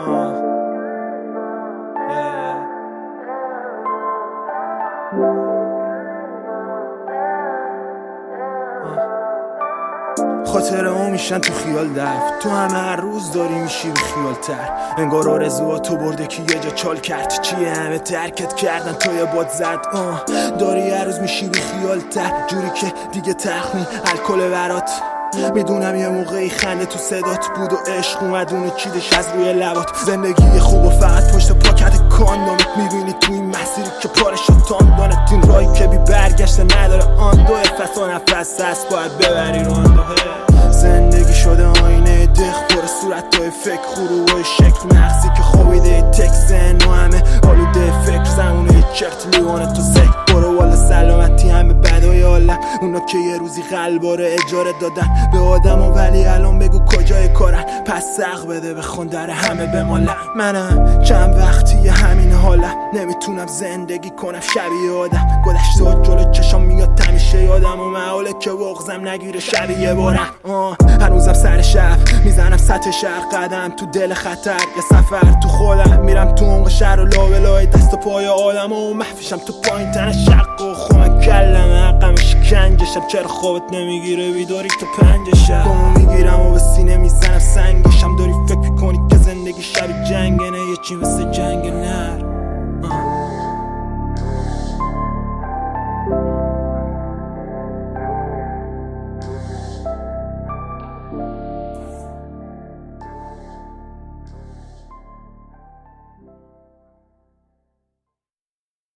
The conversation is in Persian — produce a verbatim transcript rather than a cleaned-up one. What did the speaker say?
خاطره‌ها میشن تو خیال دفت، تو همه هر روز داری میشی بی خیال تر. انگار آرزوها تو برده که یه جا چال کرد، چیه همه ترکت کردن تا یه باد زد. آه داری هر روز میشی بی خیال تر، جوری که دیگه تخمی الکل برات. میدونم یه موقعی خنده تو صدات بود و عشق اومد اونو چیدش از روی لبات. زندگی خوب و فقط پشت پاکت کاندومت میبینی تو این مسیری که پارشات تاندانت، این راهی که بی برگشته نداره آن دو نفس و نفس هست باید ببری رو آن دوه. زندگی شده آینه دخ پر صورتای فکر خوروهای شکل مغزی که خوابیده تک زن و همه آلوده فکر زمونه چرت لیوانه تو سک برو والا سلامتی همه بدای عالم اونا که یه روزی قلباره اجاره دادن به آدم و ولی الان بگو کجای کارن پس سق بده بخون در همه بمالم. منم چند وقتی همین حالم نمیتونم زندگی کنم شبیه آدم گذشته جلو چشام میاد تمیشه یادم و معاله که بغزم نگیره شبیه بارم. هنوزم سر شب میزنم سطح شهر قدم تو دل خطر یه سفر تو خودم میرم تو عمق شهر و لابلای دست و پای آدم و محفشم تو پایین تن شق و خوم کلم حقم شکنجشم چرا خوابت نمیگیره بیداری تو پنجشم گمو میگیرم و به سینه میزنم سنگشم داری فکر میکنی که زندگی شب جنگه نه یه چی مثل جنگ نر